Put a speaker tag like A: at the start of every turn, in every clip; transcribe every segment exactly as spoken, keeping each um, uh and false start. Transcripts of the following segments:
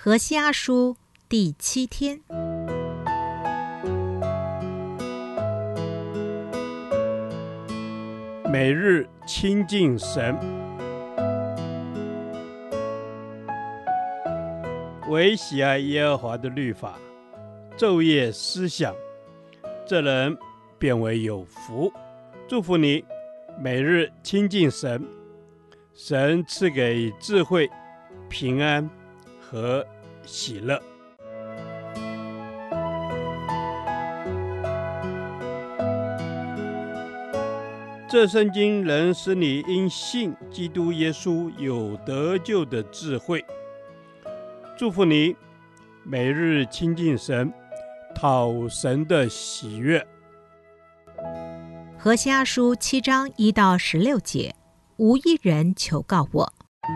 A: 何西阿书第七天，
B: 每日亲近神，唯喜爱耶和华的律法，昼夜思想，这人便为有福。祝福你，每日亲近神，神赐给智慧、平安和喜乐。这圣经能使你因信基督耶稣有得救的智慧。祝福你，每日亲近神，讨神的喜悦。
A: 何西阿书七章一到十六节，无一人求告我。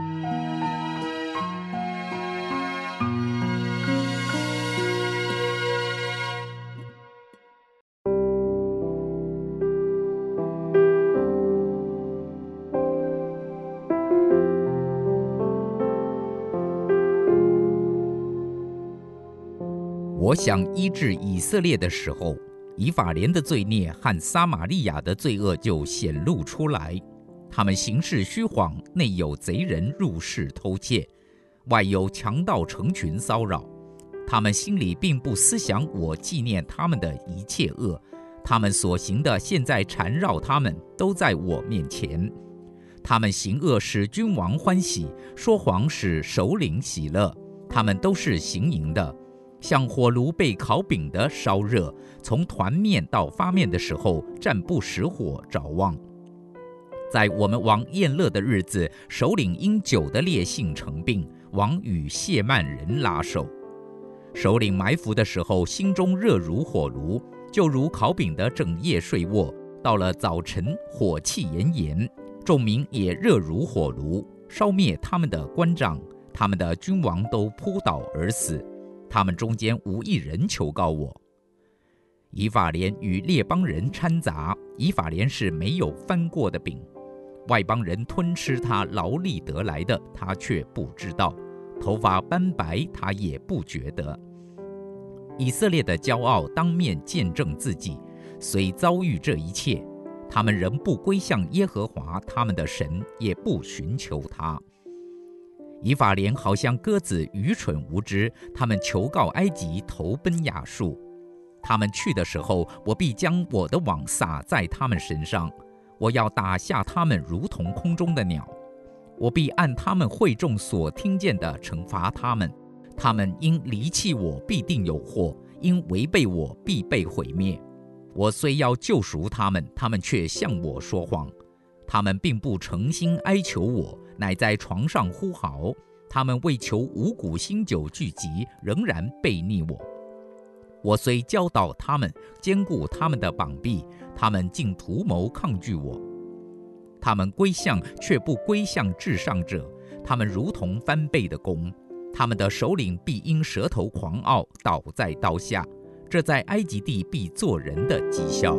C: 我想医治以色列的时候，以法莲的罪孽和撒玛利亚的罪恶就显露出来。他们行事虚谎，内有贼人入室偷窃，外有强盗成群骚扰。他们心里并不思想我纪念他们的一切恶，他们所行的现在缠绕他们，都在我面前。他们行恶使君王欢喜，说谎使首领喜乐。他们都是行淫的，像火炉被烤饼的烧热，从团面到发面的时候，暂不使火着旺。在我们王宴乐的日子，首领因酒的烈性成病，王与谢曼人拉手。首领埋伏的时候，心中热如火炉，就如烤饼的整夜睡卧。到了早晨，火气炎炎，众民也热如火炉，烧灭他们的官长，他们的君王都扑倒而死。他们中间无一人求告我。以法莲与列邦人掺杂，以法莲是没有翻过的饼，外邦人吞吃他劳力得来的，他却不知道；头发斑白，他也不觉得。以色列的骄傲当面见证自己，虽遭遇这一切，他们仍不归向耶和华他们的神，也不寻求他。以法莲好像鸽子愚蠢无知，他们求告埃及，投奔亚述。他们去的时候，我必将我的网撒在他们身上，我要打下他们如同空中的鸟。我必按他们会众所听见的惩罚他们。他们因离弃我，必定有祸；因违背我，必被毁灭。我虽要救赎他们，他们却向我说谎。他们并不诚心哀求我，乃在床上呼嚎。他们为求五谷新酒聚集，仍然悖逆我。我虽教导他们，坚固他们的膀臂，他们竟图谋抗拒我。他们归向，却不归向至上者，他们如同翻倍的弓。他们的首领必因舌头狂傲，倒在刀下。这在埃及地必做人的讥笑。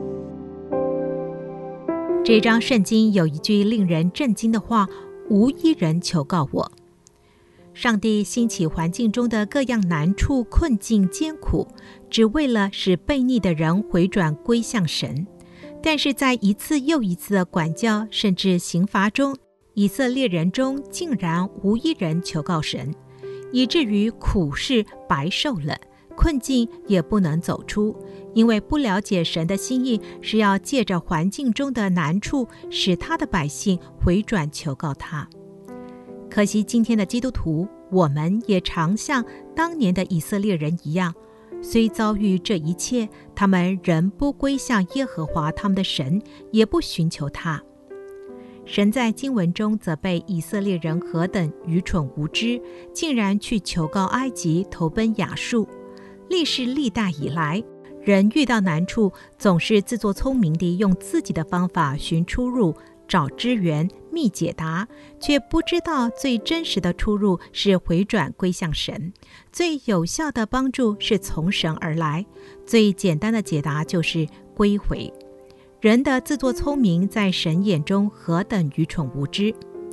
A: 这章圣经有一句令人震惊的话：无一人求告我。上帝兴起环境中的各样难处、困境、艰苦，只为了使悖逆的人回转归向神。但是在一次又一次的管教甚至刑罚中，以色列人中竟然无一人求告神，以至于苦事白受了，困境也不能走出，因为不了解神的心意，是要借着环境中的难处，使他的百姓回转求告他。可惜今天的基督徒，我们也常像当年的以色列人一样，虽遭遇这一切，他们仍不归向耶和华他们的神，也不寻求他。神在经文中责备以色列人何等愚蠢无知，竟然去求告埃及，投奔亚述。历世历代以来，人遇到难处，总是自作聪明地用自己的方法寻出入，找支援，觅解答，却不知道最真实的出入是回转归向神，最有效的帮助是从神而来，最简单的解答就是归回。人的自作聪明在神眼中何等愚蠢无知。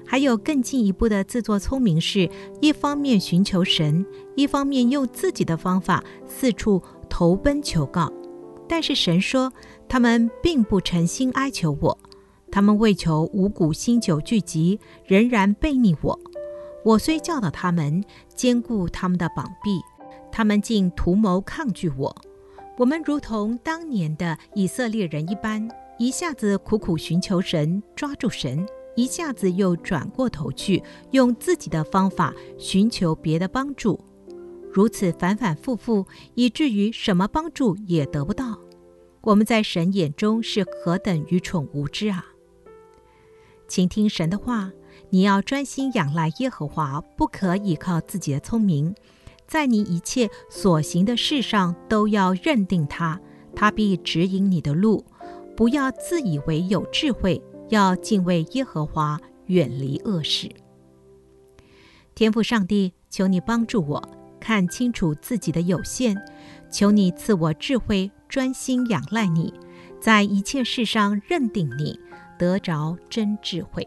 A: 还有更进一步的自作聪明，是一方面寻求神，一方面用自己的方法四处投奔求告。但是神说，他们并不诚心哀求我，他们为求五谷新酒聚集，仍然悖逆我。我虽教导他们，坚固他们的膀臂，他们竟图谋抗拒我。我们如同当年的以色列人一般，一下子苦苦寻求神，抓住神，一下子又转过头去，用自己的方法寻求别的帮助，如此反反复复，以至于什么帮助也得不到。我们在神眼中是何等愚蠢无知啊！请听神的话，你要专心仰赖耶和华，不可倚靠自己的聪明，在你一切所行的事上都要认定他，他必指引你的路。不要自以为有智慧，要敬畏耶和华，远离恶事。天父上帝，求你帮助我看清楚自己的有限，求你赐我智慧，专心仰赖你，在一切事上认定你，得着真智慧。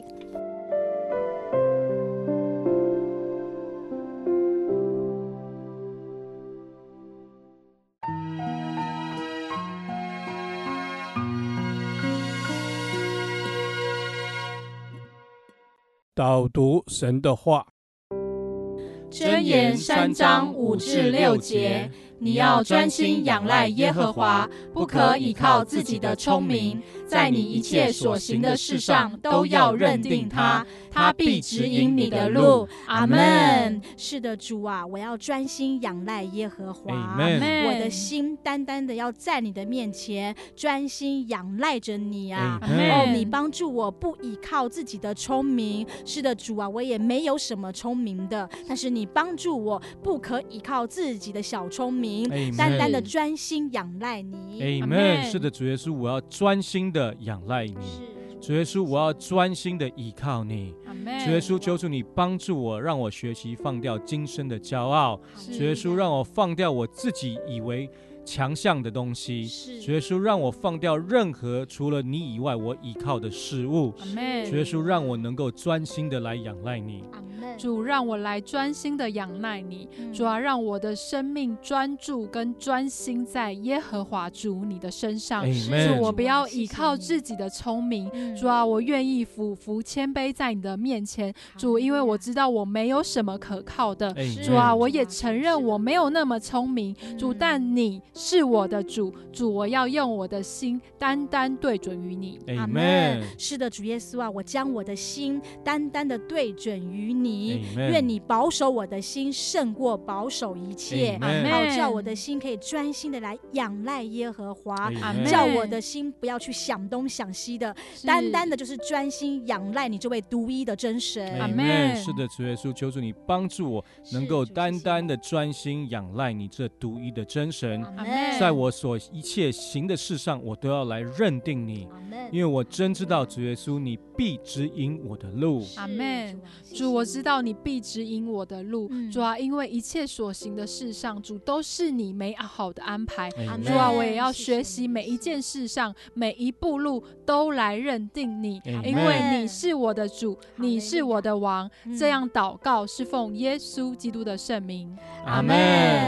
B: 导读神的话，
D: 箴言三章五至六节，你要专心仰赖耶和华，不可倚靠自己的聪明，在你一切所行的事上都要认定他，他必指引你的路。阿们。
E: 是的，主啊，我要专心仰赖耶和华，
D: 我
E: 的心单单的要在你的面前专心仰赖着你啊！
D: 哦，
E: 你帮助我不倚靠自己的聪明。是的，主啊，我也没有什么聪明的，但是你帮助我不可倚靠自己的小聪明，单单的专心仰赖你。
F: Amen。是的，主耶稣，我要专心的仰赖你。主耶稣，我要专心的倚靠你。主耶稣，求主你帮助我，让我学习放掉今生的骄傲。主耶稣，让我放掉我自己以为强项的东西。主耶稣，让我放掉任何除了你以外我倚靠的事物。主耶稣，让我能够专心的来仰赖你。
D: 主，让我来专心的仰赖你。主啊，让我的生命专注跟专心在耶和华主你的身上。主，我不要倚靠自己的聪明。主啊，我愿意俯伏谦卑在你的面前。主，因为我知道我没有什么可靠的。主啊，我也承认我没有那么聪明。主，但你是我的主。主，我要用我的心单单对准于你。
E: 阿们。是的，主耶稣啊，我将我的心单单的对准于你。愿你保守我的心胜过保守一切，好叫我的心可以专心的来仰赖耶和华，叫我的心不要去想东想西的，单单的就是专心仰赖你这位独一的真神。
F: 阿们。是的，主耶稣，求主你帮助我能够单单的专心仰赖你这独一的真神，在我所一切行的事上我都要来认定你，因为我真知道主耶稣你必指引我的路。
D: 阿们。主，我知道你必指引我的路。嗯、主啊，因为一切所行的事上，主都是你美好的安排。主啊，我也要学习每一件事上每一步路都来认定你，因为你是我的主，你是我的王。这样祷告是奉耶稣基督的圣名。
F: 阿们。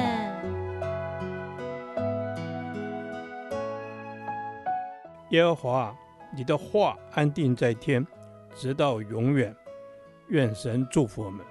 B: 耶和华，你的话安定在天，直到永远。愿神祝福我们。